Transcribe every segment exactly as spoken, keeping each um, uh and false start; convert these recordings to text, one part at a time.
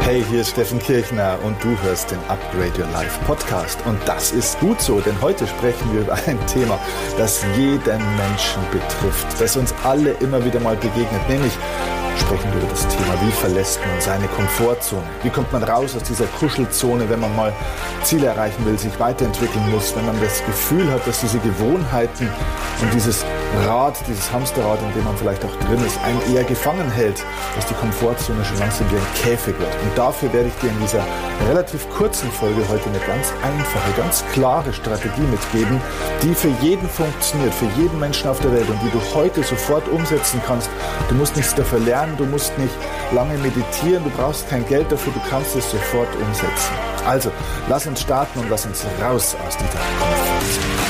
Hey, hier ist Steffen Kirchner und du hörst den Upgrade Your Life Podcast. Und das ist gut so, denn heute sprechen wir über ein Thema, das jeden Menschen betrifft, das uns alle immer wieder mal begegnet, nämlich sprechen wir über das Thema, wie verlässt man seine Komfortzone? Wie kommt man raus aus dieser Kuschelzone, wenn man mal Ziele erreichen will, sich weiterentwickeln muss, wenn man das Gefühl hat, dass diese Gewohnheiten und dieses Rad, dieses Hamsterrad, in dem man vielleicht auch drin ist, einen eher gefangen hält, dass die Komfortzone schon langsam wie ein Käfig wird. Und dafür werde ich dir in dieser relativ kurzen Folge heute eine ganz einfache, ganz klare Strategie mitgeben, die für jeden funktioniert, für jeden Menschen auf der Welt und die du heute sofort umsetzen kannst. Du musst nichts dafür lernen, du musst nicht lange meditieren, du brauchst kein Geld dafür, du kannst es sofort umsetzen. Also, lass uns starten und lass uns raus aus dieser Komfortzone.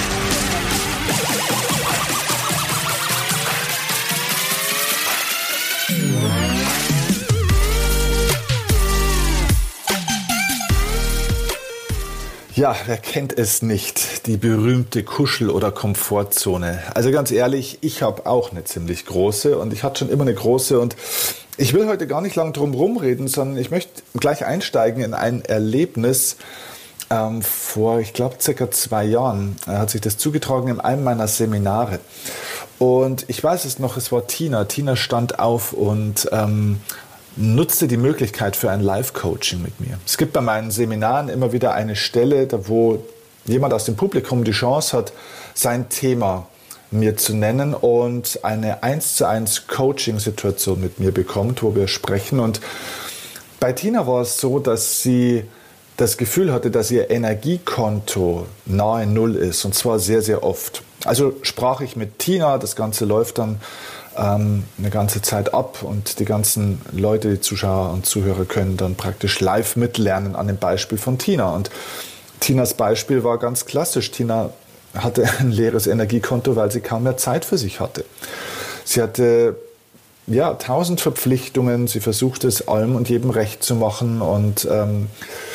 Ja, wer kennt es nicht, die berühmte Kuschel- oder Komfortzone. Also ganz ehrlich, ich habe auch eine ziemlich große und ich hatte schon immer eine große und ich will heute gar nicht lang drum rumreden, sondern ich möchte gleich einsteigen in ein Erlebnis. Ähm, vor, ich glaube, circa zwei Jahren äh, hat sich das zugetragen in einem meiner Seminare. Und ich weiß es noch, es war Tina. Tina stand auf und ähm, nutzte die Möglichkeit für ein Live-Coaching mit mir. Es gibt bei meinen Seminaren immer wieder eine Stelle, da wo jemand aus dem Publikum die Chance hat, sein Thema mir zu nennen und eine eins zu eins Coaching-Situation mit mir bekommt, wo wir sprechen. Und bei Tina war es so, dass sie das Gefühl hatte, dass ihr Energiekonto nahe Null ist, und zwar sehr, sehr oft. Also sprach ich mit Tina, das Ganze läuft dann ähm, eine ganze Zeit ab und die ganzen Leute, die Zuschauer und Zuhörer können dann praktisch live mitlernen an dem Beispiel von Tina. Und Tinas Beispiel war ganz klassisch. Tina hatte ein leeres Energiekonto, weil sie kaum mehr Zeit für sich hatte. Sie hatte ja tausend Verpflichtungen, sie versuchte es allem und jedem recht zu machen und ähm,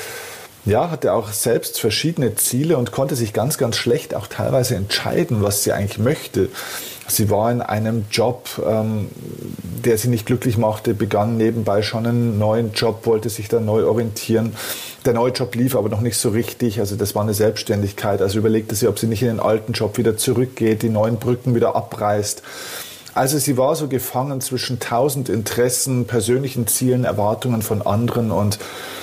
ja, hatte auch selbst verschiedene Ziele und konnte sich ganz, ganz schlecht auch teilweise entscheiden, was sie eigentlich möchte. Sie war in einem Job, ähm, der sie nicht glücklich machte, begann nebenbei schon einen neuen Job, wollte sich da neu orientieren. Der neue Job lief aber noch nicht so richtig, also das war eine Selbstständigkeit. Also überlegte sie, ob sie nicht in den alten Job wieder zurückgeht, die neuen Brücken wieder abreißt. Also sie war so gefangen zwischen tausend Interessen, persönlichen Zielen, Erwartungen von anderen und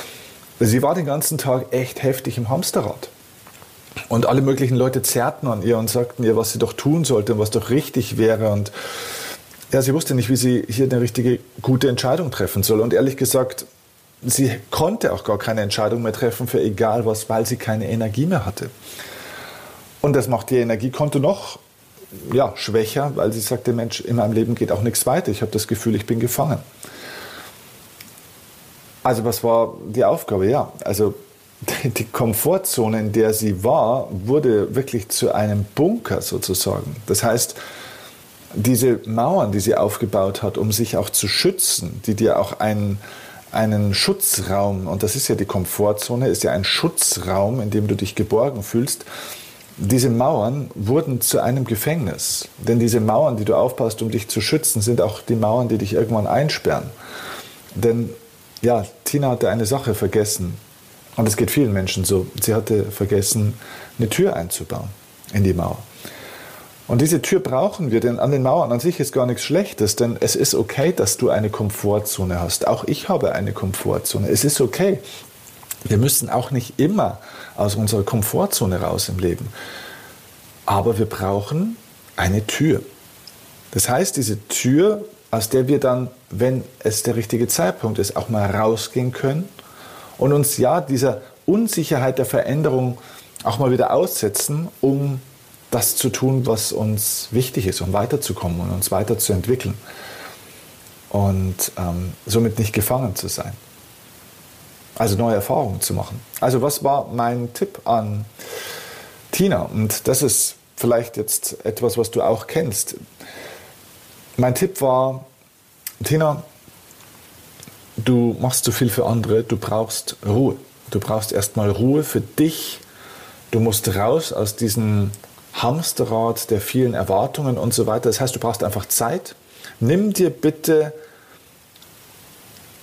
sie war den ganzen Tag echt heftig im Hamsterrad. Und alle möglichen Leute zerrten an ihr und sagten ihr, was sie doch tun sollte und was doch richtig wäre. Und ja, sie wusste nicht, wie sie hier eine richtige, gute Entscheidung treffen soll. Und ehrlich gesagt, sie konnte auch gar keine Entscheidung mehr treffen für egal was, weil sie keine Energie mehr hatte. Und das macht ihr Energiekonto noch ja, schwächer, weil sie sagte, Mensch, in meinem Leben geht auch nichts weiter. Ich habe das Gefühl, ich bin gefangen. Also was war die Aufgabe? Ja, also die Komfortzone, in der sie war, wurde wirklich zu einem Bunker sozusagen. Das heißt, diese Mauern, die sie aufgebaut hat, um sich auch zu schützen, die dir auch einen, einen Schutzraum, und das ist ja die Komfortzone, ist ja ein Schutzraum, in dem du dich geborgen fühlst, diese Mauern wurden zu einem Gefängnis. Denn diese Mauern, die du aufbaust, um dich zu schützen, sind auch die Mauern, die dich irgendwann einsperren. Denn ja, Tina hatte eine Sache vergessen. Und es geht vielen Menschen so. Sie hatte vergessen, eine Tür einzubauen in die Mauer. Und diese Tür brauchen wir, denn an den Mauern an sich ist gar nichts Schlechtes, denn es ist okay, dass du eine Komfortzone hast. Auch ich habe eine Komfortzone. Es ist okay. Wir müssen auch nicht immer aus unserer Komfortzone raus im Leben. Aber wir brauchen eine Tür. Das heißt, diese Tür, aus der wir dann, wenn es der richtige Zeitpunkt ist, auch mal rausgehen können und uns ja dieser Unsicherheit der Veränderung auch mal wieder aussetzen, um das zu tun, was uns wichtig ist, um weiterzukommen und uns weiterzuentwickeln und ähm, somit nicht gefangen zu sein. Also neue Erfahrungen zu machen. Also was war mein Tipp an Tina? Und das ist vielleicht jetzt etwas, was du auch kennst. Mein Tipp war, Tina, du machst zu viel für andere, du brauchst Ruhe. Du brauchst erstmal Ruhe für dich. Du musst raus aus diesem Hamsterrad der vielen Erwartungen und so weiter. Das heißt, du brauchst einfach Zeit. Nimm dir bitte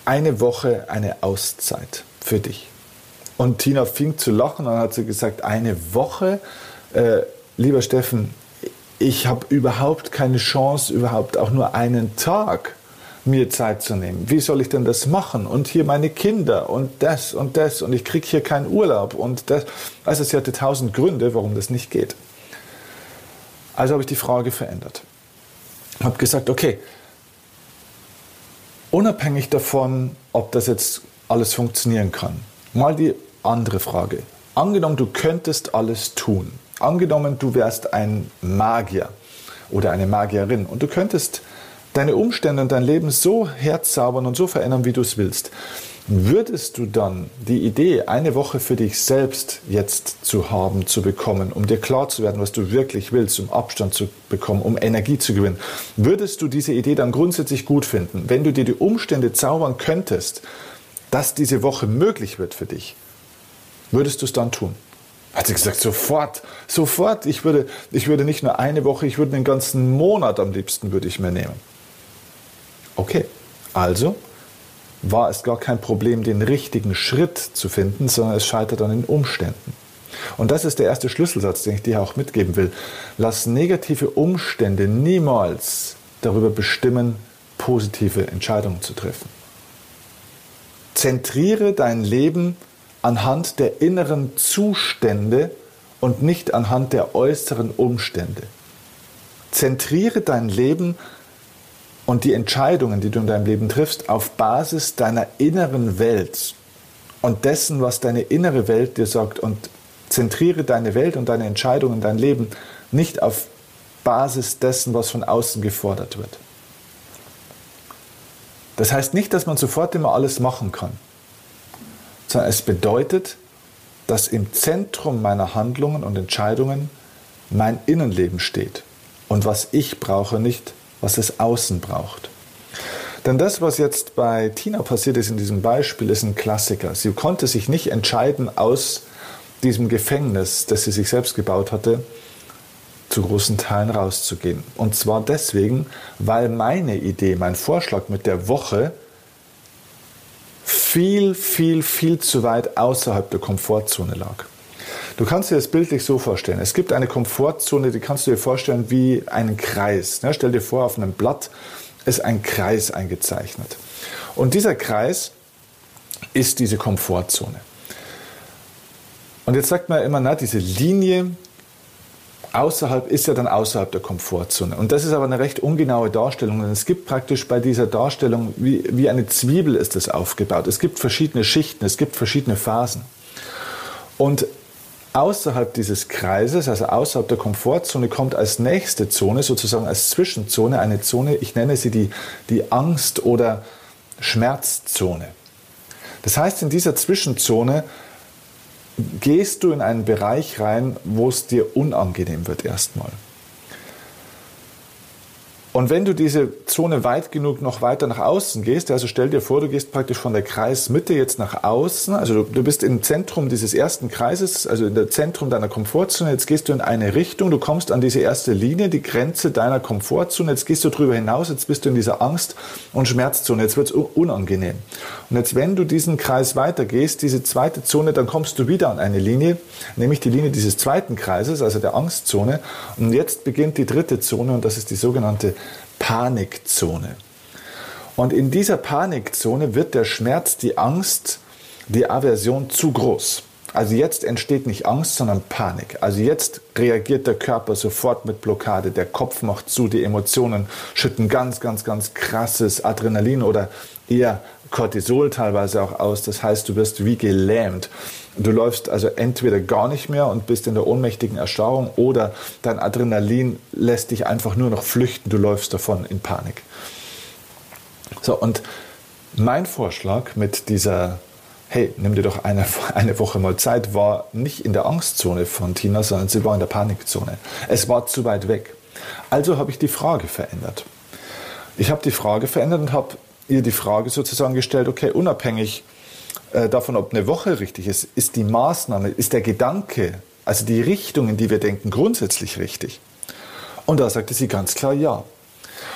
eine Woche eine Auszeit für dich. Und Tina fing zu lachen und dann hat sie gesagt, eine Woche? Äh, lieber Steffen, ich habe überhaupt keine Chance, überhaupt auch nur einen Tag mir Zeit zu nehmen. Wie soll ich denn das machen? Und hier meine Kinder und das und das und ich kriege hier keinen Urlaub und das. Also sie hatte tausend Gründe, warum das nicht geht. Also habe ich die Frage verändert. Habe gesagt, okay, unabhängig davon, ob das jetzt alles funktionieren kann, mal die andere Frage. Angenommen, du könntest alles tun. Angenommen, du wärst ein Magier oder eine Magierin und du könntest deine Umstände und dein Leben so herzaubern und so verändern, wie du es willst. Würdest du dann die Idee, eine Woche für dich selbst jetzt zu haben, zu bekommen, um dir klar zu werden, was du wirklich willst, um Abstand zu bekommen, um Energie zu gewinnen, würdest du diese Idee dann grundsätzlich gut finden, wenn du dir die Umstände zaubern könntest, dass diese Woche möglich wird für dich? Würdest du es dann tun? Hat sie gesagt, sofort, sofort. Ich würde, ich würde nicht nur eine Woche, ich würde den ganzen Monat am liebsten würde ich mir nehmen. Okay, also war es gar kein Problem, den richtigen Schritt zu finden, sondern es scheitert an den Umständen. Und das ist der erste Schlüsselsatz, den ich dir auch mitgeben will. Lass negative Umstände niemals darüber bestimmen, positive Entscheidungen zu treffen. Zentriere dein Leben anhand der inneren Zustände und nicht anhand der äußeren Umstände. Zentriere dein Leben und die Entscheidungen, die du in deinem Leben triffst, auf Basis deiner inneren Welt und dessen, was deine innere Welt dir sagt. Und zentriere deine Welt und deine Entscheidungen, dein Leben nicht auf Basis dessen, was von außen gefordert wird. Das heißt nicht, dass man sofort immer alles machen kann, sondern es bedeutet, dass im Zentrum meiner Handlungen und Entscheidungen mein Innenleben steht und was ich brauche, nicht was es außen braucht. Denn das, was jetzt bei Tina passiert ist in diesem Beispiel, ist ein Klassiker. Sie konnte sich nicht entscheiden, aus diesem Gefängnis, das sie sich selbst gebaut hatte, zu großen Teilen rauszugehen. Und zwar deswegen, weil meine Idee, mein Vorschlag mit der Woche viel, viel, viel zu weit außerhalb der Komfortzone lag. Du kannst dir das bildlich so vorstellen. Es gibt eine Komfortzone, die kannst du dir vorstellen wie einen Kreis. Ja, stell dir vor, auf einem Blatt ist ein Kreis eingezeichnet. Und dieser Kreis ist diese Komfortzone. Und jetzt sagt man immer, na, diese Linie außerhalb ist ja dann außerhalb der Komfortzone. Und das ist aber eine recht ungenaue Darstellung. Denn es gibt praktisch bei dieser Darstellung, wie, wie eine Zwiebel ist das aufgebaut. Es gibt verschiedene Schichten, es gibt verschiedene Phasen. Und außerhalb dieses Kreises, also außerhalb der Komfortzone, kommt als nächste Zone, sozusagen als Zwischenzone, eine Zone, ich nenne sie die, die Angst- oder Schmerzzone. Das heißt, in dieser Zwischenzone gehst du in einen Bereich rein, wo es dir unangenehm wird erstmal. Und wenn du diese Zone weit genug noch weiter nach außen gehst, also stell dir vor, du gehst praktisch von der Kreismitte jetzt nach außen, also du, du bist im Zentrum dieses ersten Kreises, also in der Zentrum deiner Komfortzone, jetzt gehst du in eine Richtung, du kommst an diese erste Linie, die Grenze deiner Komfortzone, jetzt gehst du drüber hinaus, jetzt bist du in dieser Angst- und Schmerzzone, jetzt wird es unangenehm. Und jetzt, wenn du diesen Kreis weitergehst, diese zweite Zone, dann kommst du wieder an eine Linie, nämlich die Linie dieses zweiten Kreises, also der Angstzone. Und jetzt beginnt die dritte Zone und das ist die sogenannte Panikzone. Und in dieser Panikzone wird der Schmerz, die Angst, die Aversion zu groß. Also jetzt entsteht nicht Angst, sondern Panik. Also jetzt reagiert der Körper sofort mit Blockade, der Kopf macht zu, die Emotionen schütten ganz, ganz, ganz krasses Adrenalin oder eher Cortisol teilweise auch aus. Das heißt, du wirst wie gelähmt. Du läufst also entweder gar nicht mehr und bist in der ohnmächtigen Erstarrung oder dein Adrenalin lässt dich einfach nur noch flüchten. Du läufst davon in Panik. So, und mein Vorschlag mit dieser, hey, nimm dir doch eine, eine Woche mal Zeit, war nicht in der Angstzone von Tina, sondern sie war in der Panikzone. Es war zu weit weg. Also habe ich die Frage verändert. Ich habe die Frage verändert und habe ihr die Frage sozusagen gestellt, okay, unabhängig äh, davon, ob eine Woche richtig ist, ist die Maßnahme, ist der Gedanke, also die Richtung, in die wir denken, grundsätzlich richtig? Und da sagte sie ganz klar ja.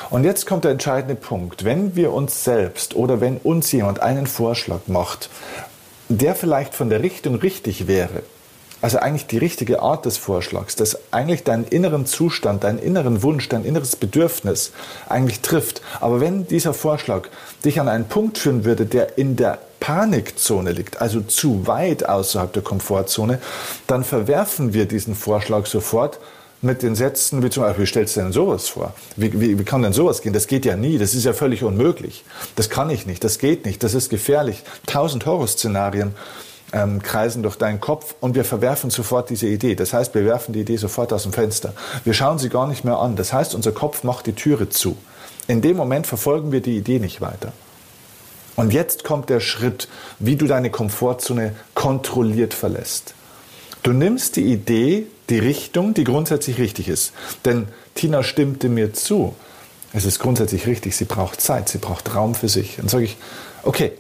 Und jetzt kommt der entscheidende Punkt. Wenn wir uns selbst oder wenn uns jemand einen Vorschlag macht, der vielleicht von der Richtung richtig wäre, also eigentlich die richtige Art des Vorschlags, das eigentlich deinen inneren Zustand, deinen inneren Wunsch, dein inneres Bedürfnis eigentlich trifft. Aber wenn dieser Vorschlag dich an einen Punkt führen würde, der in der Panikzone liegt, also zu weit außerhalb der Komfortzone, dann verwerfen wir diesen Vorschlag sofort mit den Sätzen, wie zum Beispiel, wie stellst du denn sowas vor? Wie, wie, wie kann denn sowas gehen? Das geht ja nie, das ist ja völlig unmöglich. Das kann ich nicht, das geht nicht, das ist gefährlich. Tausend Horrorszenarien ähm, kreisen durch deinen Kopf und wir verwerfen sofort diese Idee. Das heißt, wir werfen die Idee sofort aus dem Fenster. Wir schauen sie gar nicht mehr an. Das heißt, unser Kopf macht die Türe zu. In dem Moment verfolgen wir die Idee nicht weiter. Und jetzt kommt der Schritt, wie du deine Komfortzone kontrolliert verlässt. Du nimmst die Idee, die Richtung, die grundsätzlich richtig ist. Denn Tina stimmte mir zu. Es ist grundsätzlich richtig, sie braucht Zeit, sie braucht Raum für sich. Dann sage ich, okay,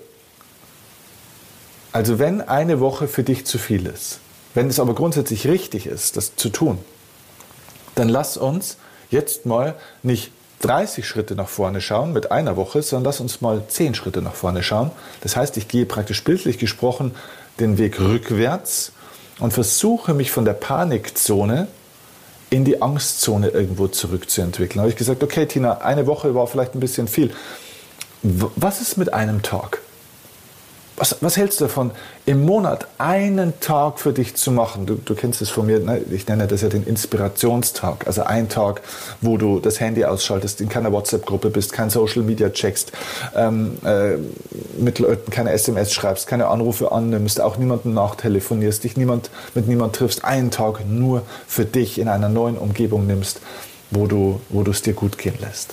also wenn eine Woche für dich zu viel ist, wenn es aber grundsätzlich richtig ist, das zu tun, dann lass uns jetzt mal nicht dreißig Schritte nach vorne schauen mit einer Woche, sondern lass uns mal zehn Schritte nach vorne schauen. Das heißt, ich gehe praktisch bildlich gesprochen den Weg rückwärts und versuche mich von der Panikzone in die Angstzone irgendwo zurückzuentwickeln. Da habe ich gesagt, okay Tina, eine Woche war vielleicht ein bisschen viel. Was ist mit einem Tag? Was, was hältst du davon, im Monat einen Tag für dich zu machen? Du, du kennst es von mir, ne? Ich nenne das ja den Inspirationstag. Also ein Tag, wo du das Handy ausschaltest, in keiner WhatsApp-Gruppe bist, kein Social Media checkst, ähm, äh, mit Leuten keine S M S schreibst, keine Anrufe annimmst, auch niemanden nachtelefonierst, dich niemand, mit niemand triffst. Einen Tag nur für dich in einer neuen Umgebung nimmst, wo du, wo du es dir gut gehen lässt.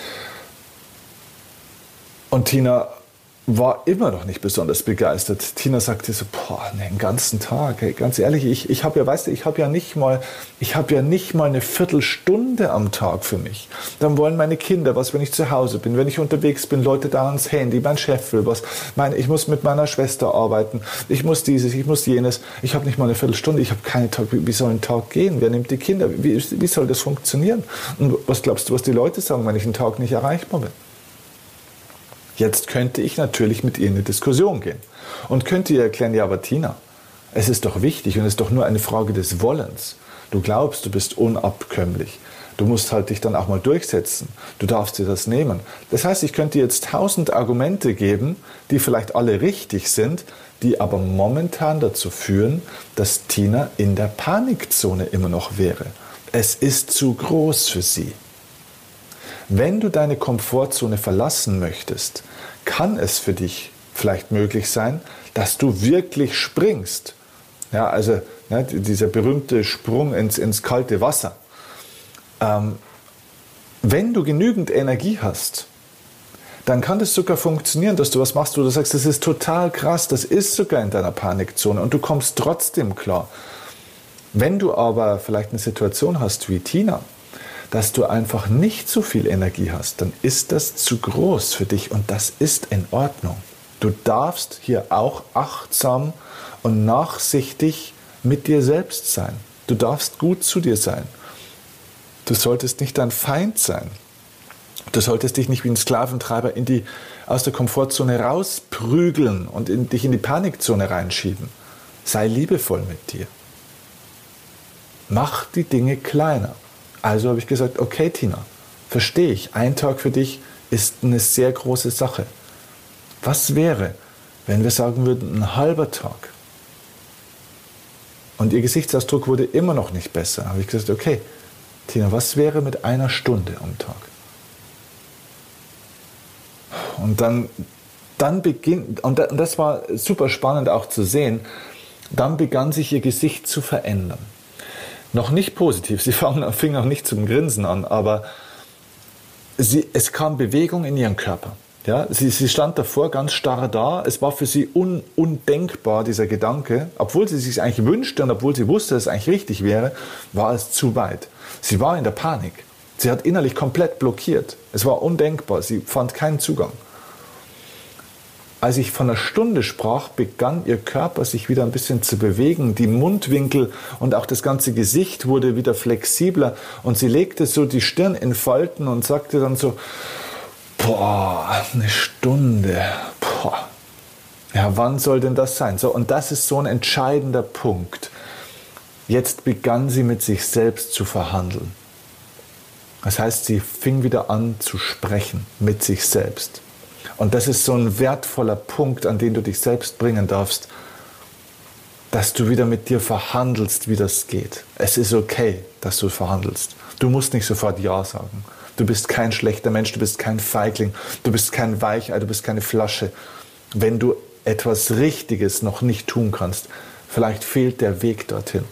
Und Tina war immer noch nicht besonders begeistert. Tina sagte so, boah, ne, den ganzen Tag, ey, ganz ehrlich, ich, ich habe ja, weißt du, ich habe ja nicht mal, ich habe ja nicht mal eine Viertelstunde am Tag für mich. Dann wollen meine Kinder was, wenn ich zu Hause bin, wenn ich unterwegs bin, Leute da ans Handy, mein Chef will was, mein, ich muss mit meiner Schwester arbeiten, ich muss dieses, ich muss jenes, ich habe nicht mal eine Viertelstunde, ich habe keinen Tag, wie, wie soll ein Tag gehen, wer nimmt die Kinder, wie, wie soll das funktionieren? Und was glaubst du, was die Leute sagen, wenn ich einen Tag nicht erreichbar bin? Jetzt könnte ich natürlich mit ihr in eine Diskussion gehen und könnte ihr erklären, ja, aber Tina, es ist doch wichtig und es ist doch nur eine Frage des Wollens. Du glaubst, du bist unabkömmlich. Du musst halt dich dann auch mal durchsetzen. Du darfst dir das nehmen. Das heißt, ich könnte jetzt tausend Argumente geben, die vielleicht alle richtig sind, die aber momentan dazu führen, dass Tina in der Panikzone immer noch wäre. Es ist zu groß für sie. Wenn du deine Komfortzone verlassen möchtest, kann es für dich vielleicht möglich sein, dass du wirklich springst. Ja, also ja, dieser berühmte Sprung ins, ins kalte Wasser. Ähm, wenn du genügend Energie hast, dann kann das sogar funktionieren, dass du was machst, wo du sagst, das ist total krass, das ist sogar in deiner Panikzone und du kommst trotzdem klar. Wenn du aber vielleicht eine Situation hast wie Tina, dass du einfach nicht so viel Energie hast, dann ist das zu groß für dich und das ist in Ordnung. Du darfst hier auch achtsam und nachsichtig mit dir selbst sein. Du darfst gut zu dir sein. Du solltest nicht dein Feind sein. Du solltest dich nicht wie ein Sklaventreiber in die, aus der Komfortzone rausprügeln und in, dich in die Panikzone reinschieben. Sei liebevoll mit dir. Mach die Dinge kleiner. Also habe ich gesagt, okay Tina, verstehe ich, ein Tag für dich ist eine sehr große Sache. Was wäre, wenn wir sagen würden, ein halber Tag? Und ihr Gesichtsausdruck wurde immer noch nicht besser. Da habe ich gesagt, okay Tina, was wäre mit einer Stunde am Tag? Und dann, dann beginnt, und das war super spannend auch zu sehen, dann begann sich ihr Gesicht zu verändern. Noch nicht positiv, sie fing auch nicht zum Grinsen an, aber sie, es kam Bewegung in ihren Körper. Ja, sie, sie stand davor ganz starr da, es war für sie un, undenkbar, dieser Gedanke, obwohl sie es sich eigentlich wünschte und obwohl sie wusste, dass es eigentlich richtig wäre, war es zu weit. Sie war in der Panik, sie hat innerlich komplett blockiert, es war undenkbar, sie fand keinen Zugang. als ich von einer Stunde sprach, begann ihr Körper sich wieder ein bisschen zu bewegen. Die Mundwinkel und auch das ganze Gesicht wurde wieder flexibler. Und sie legte so die Stirn in Falten und sagte dann so, boah, eine Stunde, boah. Ja, wann soll denn das sein? So, und das ist so ein entscheidender Punkt. Jetzt begann sie mit sich selbst zu verhandeln. Das heißt, sie fing wieder an zu sprechen mit sich selbst. Und das ist so ein wertvoller Punkt, an den du dich selbst bringen darfst, dass du wieder mit dir verhandelst, wie das geht. Es ist okay, dass du verhandelst. Du musst nicht sofort Ja sagen. Du bist kein schlechter Mensch, du bist kein Feigling, du bist kein Weichei, du bist keine Flasche. Wenn du etwas Richtiges noch nicht tun kannst, vielleicht fehlt der Weg dorthin.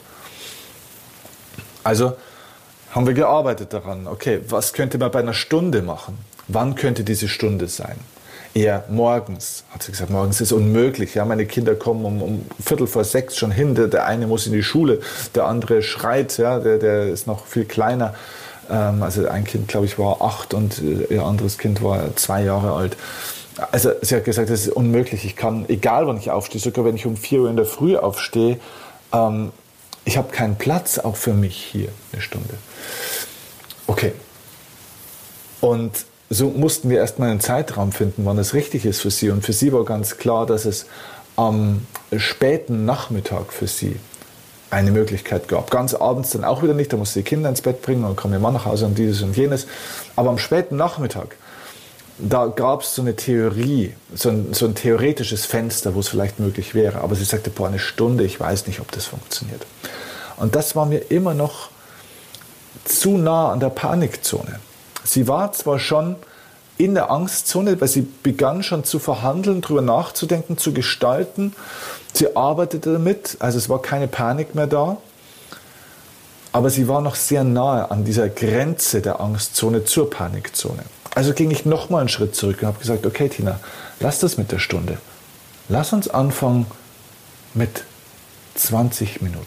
Also haben wir gearbeitet daran, okay, was könnte man bei einer Stunde machen? Wann könnte diese Stunde sein? Eher morgens, hat sie gesagt, morgens ist unmöglich. Ja, meine Kinder kommen um, um Viertel vor sechs schon hin, der, der eine muss in die Schule, der andere schreit, ja, der, der ist noch viel kleiner. Ähm, also ein Kind, glaube ich, war acht und ihr anderes Kind war zwei Jahre alt. Also sie hat gesagt, das ist unmöglich, ich kann, egal wann ich aufstehe, sogar wenn ich um vier Uhr in der Früh aufstehe, ähm, ich habe keinen Platz auch für mich hier, eine Stunde. Okay. Und so mussten wir erstmal einen Zeitraum finden, wann es richtig ist für sie. Und für sie war ganz klar, dass es am späten Nachmittag für sie eine Möglichkeit gab. Ganz abends dann auch wieder nicht, da musste die Kinder ins Bett bringen, dann kam ihr Mann nach Hause und dieses und jenes. Aber am späten Nachmittag, da gab es so eine Theorie, so ein, so ein theoretisches Fenster, wo es vielleicht möglich wäre. Aber sie sagte, boah, eine Stunde, ich weiß nicht, ob das funktioniert. Und das war mir immer noch zu nah an der Panikzone. Sie war zwar schon in der Angstzone, weil sie begann schon zu verhandeln, darüber nachzudenken, zu gestalten. Sie arbeitete damit, also es war keine Panik mehr da. Aber sie war noch sehr nahe an dieser Grenze der Angstzone zur Panikzone. Also ging ich nochmal einen Schritt zurück und habe gesagt, okay Tina, lass das mit der Stunde. Lass uns anfangen mit zwanzig Minuten.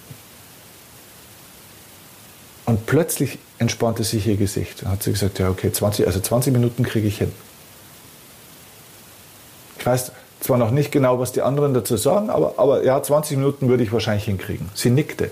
Und plötzlich entspannte sich ihr Gesicht. Und hat sie gesagt, ja okay, zwanzig, also zwanzig Minuten kriege ich hin. Ich weiß zwar noch nicht genau, was die anderen dazu sagen, aber, aber ja, zwanzig Minuten würde ich wahrscheinlich hinkriegen. Sie nickte.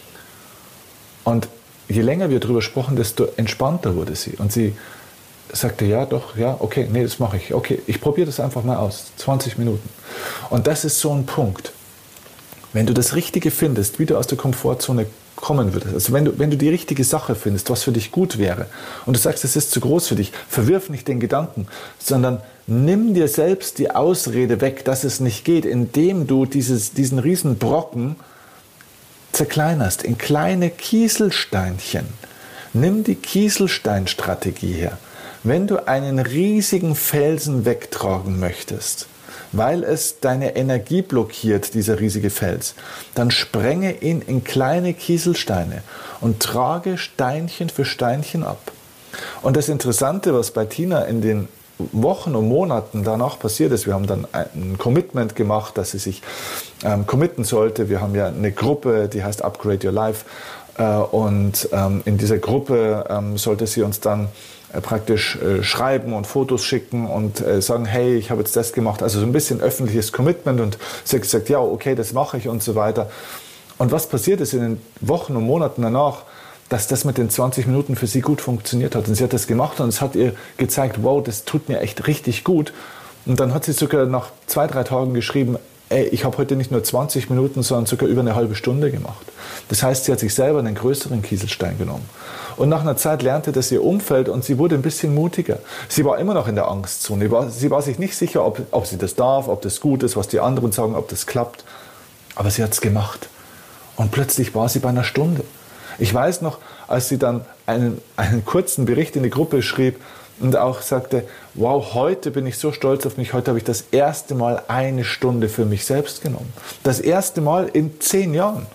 Und je länger wir darüber sprachen, desto entspannter wurde sie. Und sie sagte, ja doch, ja, okay, nee, das mache ich. Okay, ich probiere das einfach mal aus. zwanzig Minuten. Und das ist so ein Punkt. Wenn du das Richtige findest, wie du aus der Komfortzone kommen würdest, also wenn du, wenn du die richtige Sache findest, was für dich gut wäre, und du sagst, es ist zu groß für dich, verwirf nicht den Gedanken, sondern nimm dir selbst die Ausrede weg, dass es nicht geht, indem du dieses, diesen riesen Brocken zerkleinerst in kleine Kieselsteinchen. Nimm die Kieselsteinstrategie her. Wenn du einen riesigen Felsen wegtragen möchtest, weil es deine Energie blockiert, dieser riesige Fels, dann sprenge ihn in kleine Kieselsteine und trage Steinchen für Steinchen ab. Und das Interessante, was bei Tina in den Wochen und Monaten danach passiert ist, wir haben dann ein Commitment gemacht, dass sie sich ähm, committen sollte. Wir haben ja eine Gruppe, die heißt Upgrade Your Life. Äh, und ähm, in dieser Gruppe ähm, sollte sie uns dann äh, praktisch äh, schreiben und Fotos schicken und äh, sagen, hey, ich habe jetzt das gemacht. Also so ein bisschen öffentliches Commitment. Und sie hat gesagt, ja, okay, das mache ich und so weiter. Und was passiert ist in den Wochen und Monaten danach, dass das mit den zwanzig Minuten für sie gut funktioniert hat. Und sie hat das gemacht und es hat ihr gezeigt, wow, das tut mir echt richtig gut. Und dann hat sie sogar nach zwei, drei Tagen geschrieben, ey, ich habe heute nicht nur zwanzig Minuten, sondern sogar über eine halbe Stunde gemacht. Das heißt, sie hat sich selber einen größeren Kieselstein genommen. Und nach einer Zeit lernte das ihr Umfeld und sie wurde ein bisschen mutiger. Sie war immer noch in der Angstzone. Sie war, sie war sich nicht sicher, ob, ob sie das darf, ob das gut ist, was die anderen sagen, ob das klappt. Aber sie hat es gemacht. Und plötzlich war sie bei einer Stunde. Ich weiß noch, als sie dann einen, einen kurzen Bericht in die Gruppe schrieb und auch sagte, wow, heute bin ich so stolz auf mich, heute habe ich das erste Mal eine Stunde für mich selbst genommen. Das erste Mal in zehn Jahren.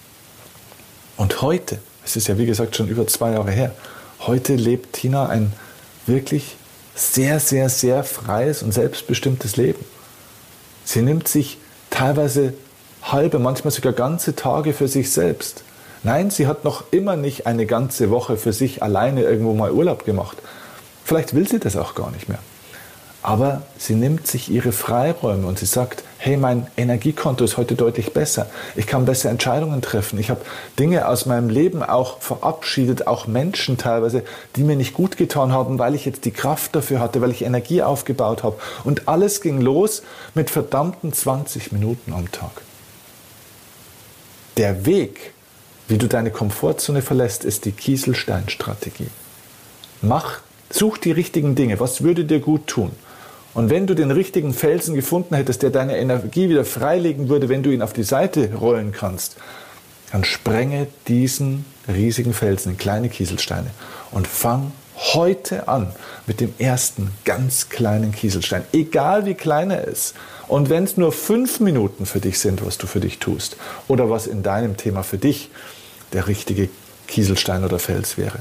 Und heute, es ist ja wie gesagt schon über zwei Jahre her, heute lebt Tina ein wirklich sehr, sehr, sehr freies und selbstbestimmtes Leben. Sie nimmt sich teilweise halbe, manchmal sogar ganze Tage für sich selbst. Nein, sie hat noch immer nicht eine ganze Woche für sich alleine irgendwo mal Urlaub gemacht. Vielleicht will sie das auch gar nicht mehr. Aber sie nimmt sich ihre Freiräume und sie sagt, hey, mein Energiekonto ist heute deutlich besser. Ich kann bessere Entscheidungen treffen. Ich habe Dinge aus meinem Leben auch verabschiedet, auch Menschen teilweise, die mir nicht gut getan haben, weil ich jetzt die Kraft dafür hatte, weil ich Energie aufgebaut habe. Und alles ging los mit verdammten zwanzig Minuten am Tag. Der Weg, wie du deine Komfortzone verlässt, ist die Kieselstein-Strategie. Mach, such die richtigen Dinge. Was würde dir gut tun? Und wenn du den richtigen Felsen gefunden hättest, der deine Energie wieder freilegen würde, wenn du ihn auf die Seite rollen kannst, dann sprenge diesen riesigen Felsen in kleine Kieselsteine und fang heute an mit dem ersten ganz kleinen Kieselstein, egal wie klein er ist. Und wenn es nur fünf Minuten für dich sind, was du für dich tust, oder was in deinem Thema für dich der richtige Kieselstein oder Fels wäre.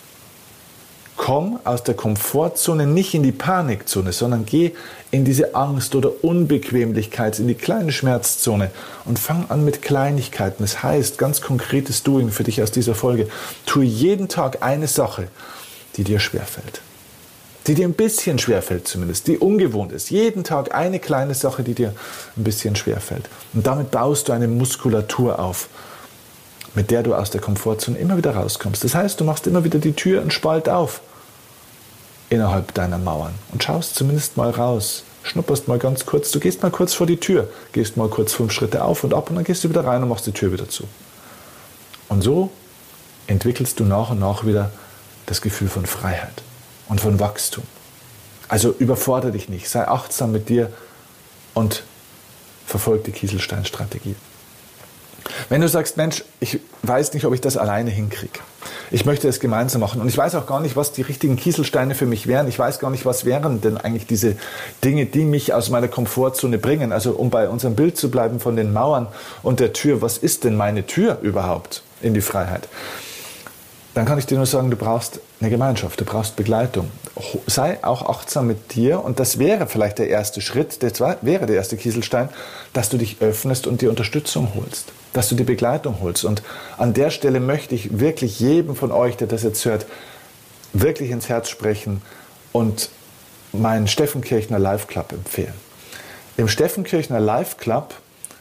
Komm aus der Komfortzone nicht in die Panikzone, sondern geh in diese Angst oder Unbequemlichkeit, in die kleine Schmerzzone und fang an mit Kleinigkeiten. Das heißt, ganz konkretes Doing für dich aus dieser Folge. Tue jeden Tag eine Sache, die dir schwerfällt. Die dir ein bisschen schwerfällt zumindest, die ungewohnt ist. Jeden Tag eine kleine Sache, die dir ein bisschen schwerfällt. Und damit baust du eine Muskulatur auf, mit der du aus der Komfortzone immer wieder rauskommst. Das heißt, du machst immer wieder die Tür einen Spalt auf innerhalb deiner Mauern und schaust zumindest mal raus, schnupperst mal ganz kurz, du gehst mal kurz vor die Tür, gehst mal kurz fünf Schritte auf und ab und dann gehst du wieder rein und machst die Tür wieder zu. Und so entwickelst du nach und nach wieder das Gefühl von Freiheit und von Wachstum. Also überfordere dich nicht, sei achtsam mit dir und verfolge die Kieselstein-Strategie. Wenn du sagst, Mensch, ich weiß nicht, ob ich das alleine hinkriege. Ich möchte es gemeinsam machen und ich weiß auch gar nicht, was die richtigen Kieselsteine für mich wären. Ich weiß gar nicht, was wären denn eigentlich diese Dinge, die mich aus meiner Komfortzone bringen. Also um bei unserem Bild zu bleiben von den Mauern und der Tür, was ist denn meine Tür überhaupt in die Freiheit? Dann kann ich dir nur sagen, du brauchst eine Gemeinschaft, du brauchst Begleitung. Sei auch achtsam mit dir und das wäre vielleicht der erste Schritt, das wäre der erste Kieselstein, dass du dich öffnest und dir Unterstützung holst, dass du die Begleitung holst. Und an der Stelle möchte ich wirklich jedem von euch, der das jetzt hört, wirklich ins Herz sprechen und meinen Steffen Kirchner Live Club empfehlen. Im Steffen Kirchner Live Club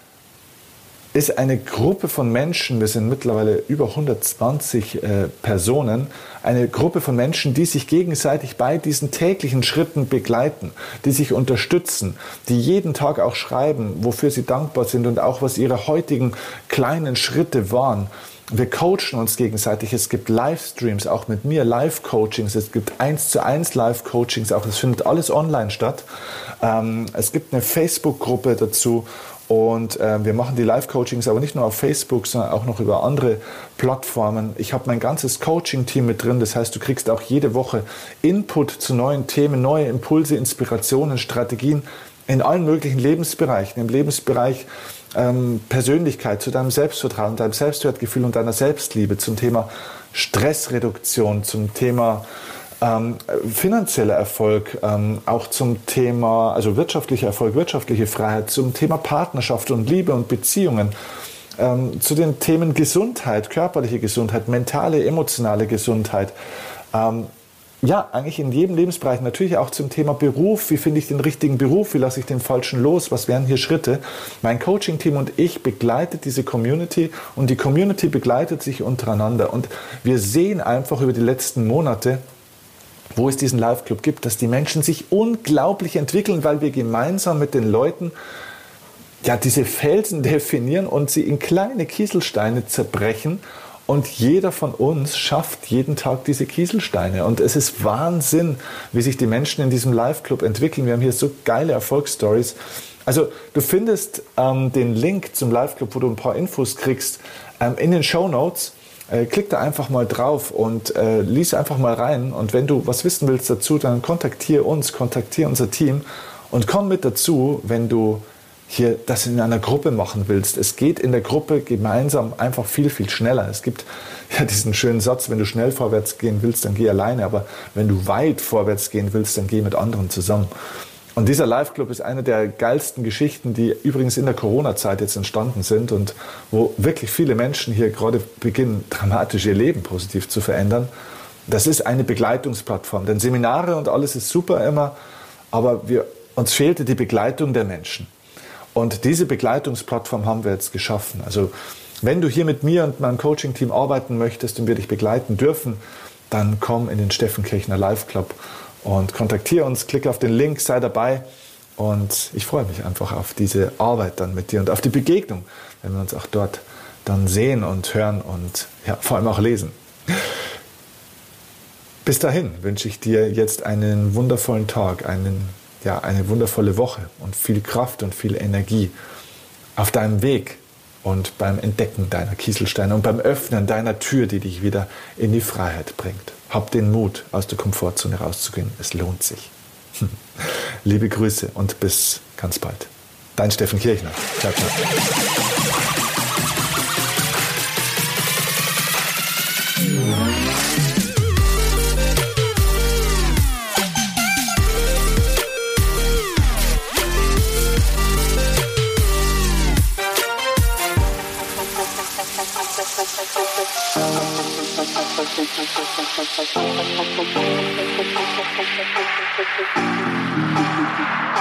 ist eine Gruppe von Menschen, wir sind mittlerweile über hundertzwanzig äh, Personen, eine Gruppe von Menschen, die sich gegenseitig bei diesen täglichen Schritten begleiten, die sich unterstützen, die jeden Tag auch schreiben, wofür sie dankbar sind und auch was ihre heutigen kleinen Schritte waren. Wir coachen uns gegenseitig, es gibt Livestreams, auch mit mir, Live-Coachings, es gibt eins zu eins Live-Coachings, auch das findet alles online statt. Ähm, es gibt eine Facebook-Gruppe dazu. Und äh, wir machen die Live-Coachings aber nicht nur auf Facebook, sondern auch noch über andere Plattformen. Ich habe mein ganzes Coaching-Team mit drin. Das heißt, du kriegst auch jede Woche Input zu neuen Themen, neue Impulse, Inspirationen, Strategien in allen möglichen Lebensbereichen. Im Lebensbereich ähm, Persönlichkeit, zu deinem Selbstvertrauen, deinem Selbstwertgefühl und deiner Selbstliebe, zum Thema Stressreduktion, zum Thema Ähm, finanzieller Erfolg, ähm, auch zum Thema, also wirtschaftlicher Erfolg, wirtschaftliche Freiheit, zum Thema Partnerschaft und Liebe und Beziehungen, ähm, zu den Themen Gesundheit, körperliche Gesundheit, mentale, emotionale Gesundheit. Ähm, ja, eigentlich in jedem Lebensbereich, natürlich auch zum Thema Beruf. Wie finde ich den richtigen Beruf? Wie lasse ich den falschen los? Was wären hier Schritte? Mein Coaching-Team und ich begleitet diese Community und die Community begleitet sich untereinander. Und wir sehen einfach über die letzten Monate, wo es diesen Live-Club gibt, dass die Menschen sich unglaublich entwickeln, weil wir gemeinsam mit den Leuten ja diese Felsen definieren und sie in kleine Kieselsteine zerbrechen. Und jeder von uns schafft jeden Tag diese Kieselsteine. Und es ist Wahnsinn, wie sich die Menschen in diesem Live-Club entwickeln. Wir haben hier so geile Erfolgsstories. Also du findest ähm, den Link zum Live-Club, wo du ein paar Infos kriegst, ähm, in den Shownotes. Äh, klick da einfach mal drauf und äh, lies einfach mal rein. Und wenn du was wissen willst dazu, dann kontaktiere uns, kontaktiere unser Team und komm mit dazu, wenn du hier das in einer Gruppe machen willst. Es geht in der Gruppe gemeinsam einfach viel, viel schneller. Es gibt ja diesen schönen Satz, wenn du schnell vorwärts gehen willst, dann geh alleine. Aber wenn du weit vorwärts gehen willst, dann geh mit anderen zusammen. Und dieser Live-Club ist eine der geilsten Geschichten, die übrigens in der Corona-Zeit jetzt entstanden sind und wo wirklich viele Menschen hier gerade beginnen, dramatisch ihr Leben positiv zu verändern. Das ist eine Begleitungsplattform, denn Seminare und alles ist super immer, aber wir, uns fehlte die Begleitung der Menschen. Und diese Begleitungsplattform haben wir jetzt geschaffen. Also wenn du hier mit mir und meinem Coaching-Team arbeiten möchtest und wir dich begleiten dürfen, dann komm in den Steffen Kirchner Live Club und kontaktiere uns, klick auf den Link, sei dabei. Und ich freue mich einfach auf diese Arbeit dann mit dir und auf die Begegnung, wenn wir uns auch dort dann sehen und hören und ja, vor allem auch lesen. Bis dahin wünsche ich dir jetzt einen wundervollen Tag, einen, ja, eine wundervolle Woche und viel Kraft und viel Energie auf deinem Weg und beim Entdecken deiner Kieselsteine und beim Öffnen deiner Tür, die dich wieder in die Freiheit bringt. Hab den Mut, aus der Komfortzone rauszugehen. Es lohnt sich. Liebe Grüße und bis ganz bald. Dein Steffen Kirchner. Ciao, ciao. Thank you.